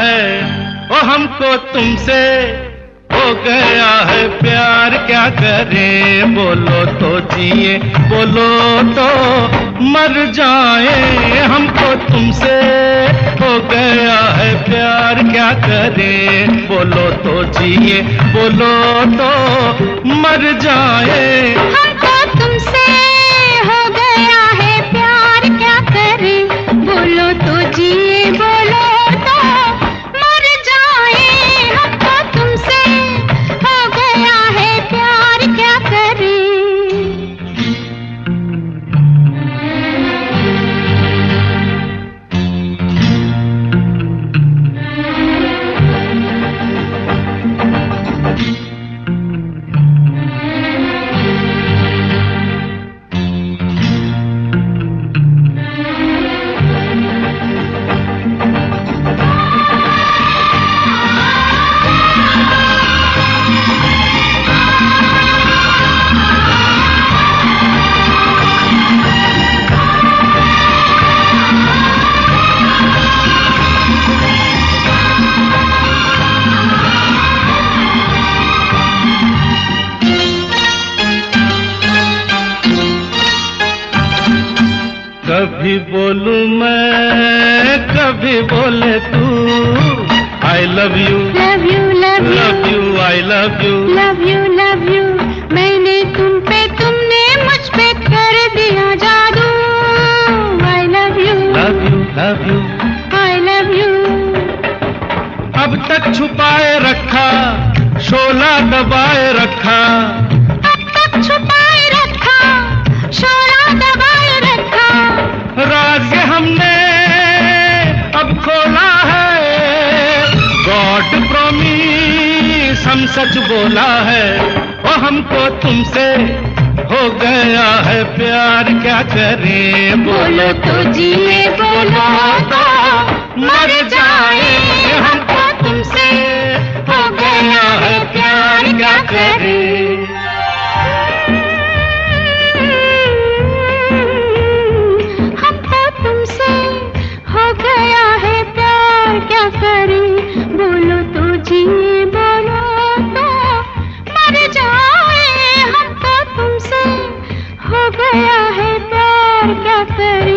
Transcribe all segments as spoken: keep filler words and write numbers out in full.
है, ओ हमको तुमसे हो गया है प्यार, क्या करें बोलो तो जिए, बोलो तो मर जाए। हमको तुमसे हो गया है प्यार, क्या करें बोलो तो जिए, बोलो तो मर जाए। हमको तुमसे हो गया है प्यार, क्या करें बोलो तो जिए, बोलो तो मर जाए। हमको तुमसे हो गया है प्यार, क्या करें। कभी बोलूं मैं, कभी बोले तू, I love you love you love you love you, I love you love you love you. मैंने तुम पे, तुमने मुझ पे कर दिया जादू। I love you love you love you, I love you. अब तक छुपाए रखा, शोला दबाए रखा, अब तक छुपाए रखा, शोला दबाए रखा। राज ये हमने अब खोला है, गॉड प्रॉमिस हम सच बोला है। ओ हमको तुमसे हो गया है प्यार, क्या करें बोलो तो जिए, बोलो तो मर जाए। हमको तुमसे हो गया है प्यार, क्या करें। हमको तुमसे हो गया है प्यार, क्या करें बोलो तो जिए, बोलो तो मर जाए। हमको तुमसे हो गया है प्यार, क्या करें।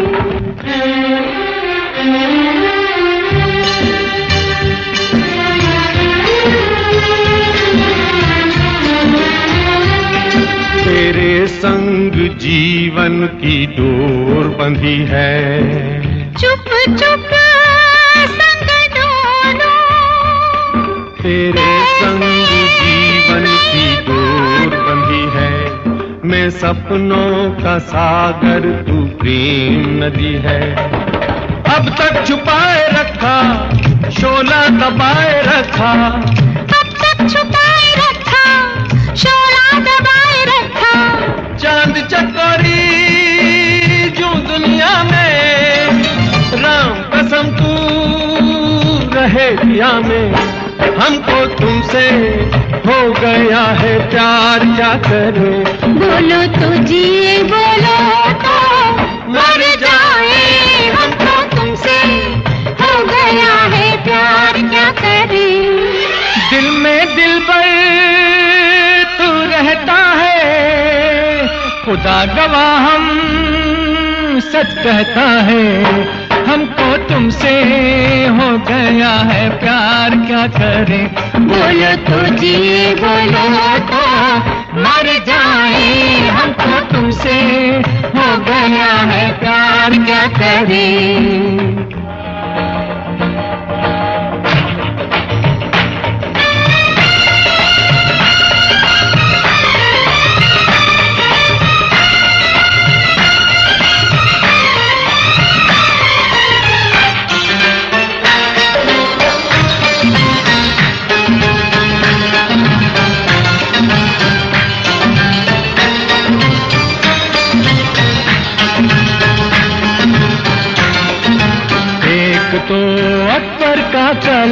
तेरे संग जीवन की डोर बंधी है, चुप चुप संग डोलो। तेरे संग जीवन की डोर बंधी है। मैं सपनों का सागर, तू प्रेम नदी है। अब तक छुपाए रखा, शोला दबाए रखा, अब तक छुपाए रखा, शोला दबाए रखा। चांद चकोरी जो दुनिया में, राम कसम तू रहे दिया में। हमको तुमसे हो गया है प्यार, क्या करें बोलो तो जिए, बोलो तो मर जाए। हमको तुमसे हो गया है प्यार, क्या करें। दिल में दिलबर तू रहता है, खुदा गवाह हम सच कहता है। हमको तुमसे हो गया है प्यार, क्या करें बोलो तो जिए, बोलो तो मर जाए। हमको तुमसे हो गया है प्यार, क्या करें। तो अकबर का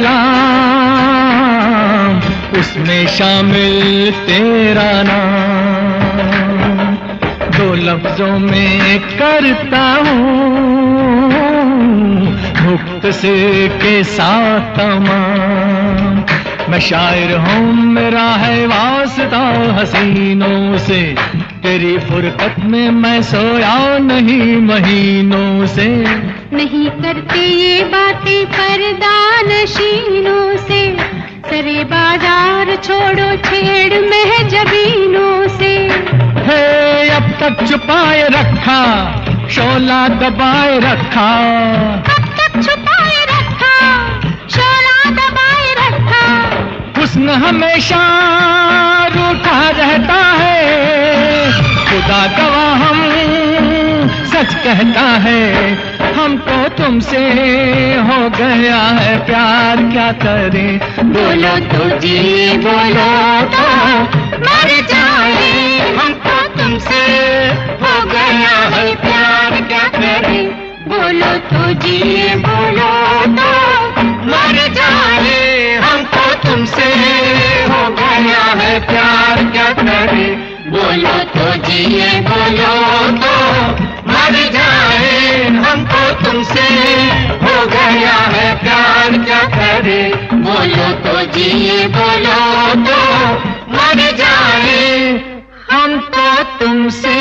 कलाम, उसमें शामिल तेरा नाम। दो लफ्जों में करता हूँ मुक्तसे के साथ तमाम। मैं शायर हूँ, मेरा है वास्ता हसीनों से, तेरी फुरकत में मैं सोया नहीं महीनों से। नहीं करते ये बातें पर्दा नशीनों से, सरे बाजार छोड़ो छेड़ महजबीनों से। है अब तक छुपाए रखा, शोला दबाए रखा, अब तक छुपाए रखा, शोला दबाए रखा। हुस्न हमेशा रूठा रहता है, खुदा गवाह हम सच कहता है। हमको तुमसे हो गया है प्यार, क्या करें? बोलो तो जी, बोलो तो मर जाए। हमको तुमसे हो गया है प्यार, क्या करें? बोलो तो जी, बोलो तो मर जाए। हमको तुमसे हो गया है प्यार, क्या करें? बोलो तो जी, बोलो तो मर जाए। हमको तुमसे हो गया है प्यार, क्या करे? बोलो तो जी, बोलो तो मर जाए। हमको तुमसे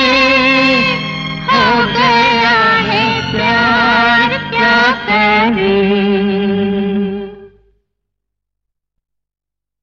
हो गया है प्यार, क्या करें?